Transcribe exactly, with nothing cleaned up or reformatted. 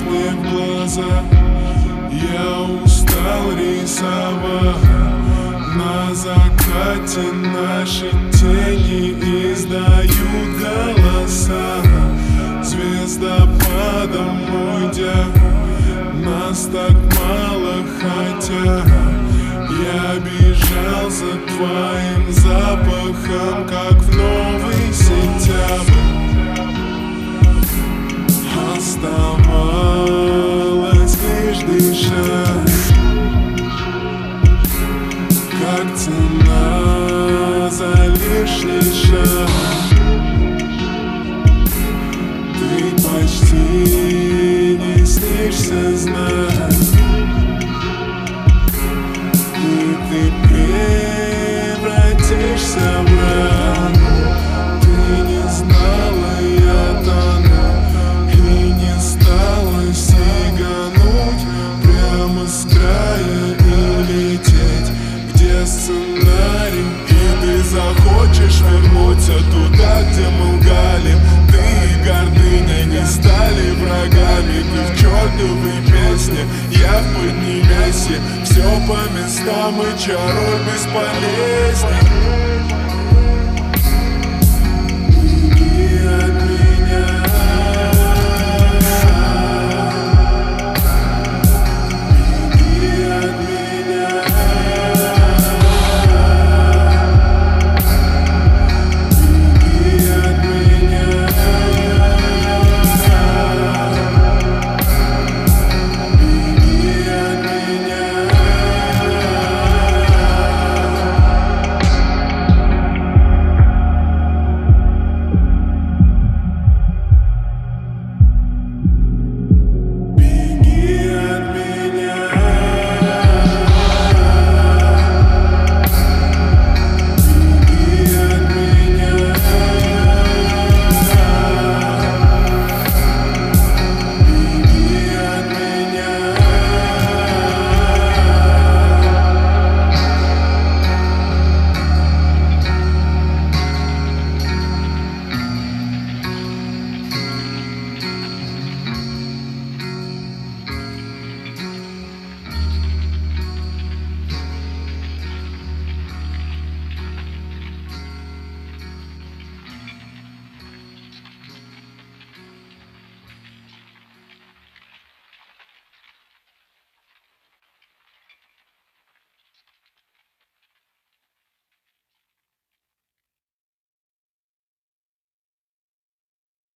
мне в глаза. Я устал рисовать на закате, наши тени издают голоса. Звездопадом уйдя, нас так мало, хотя я бежал за твоим запахом, как в новый сентябрь. Оставалось лишь дышать, как цена за лишний шаг. Ты почти не снишься знать, и ты превратишься в рай. Ты не знала, я тону, и не стала сигануть прямо с края и лететь, где сценарий. И ты захочешь вернуться туда, где мы лгали. Ты и гордыня не стали врагами. Ты в чертовой песне, я в Поднебесье. Все по местам, и чарой бесполезней.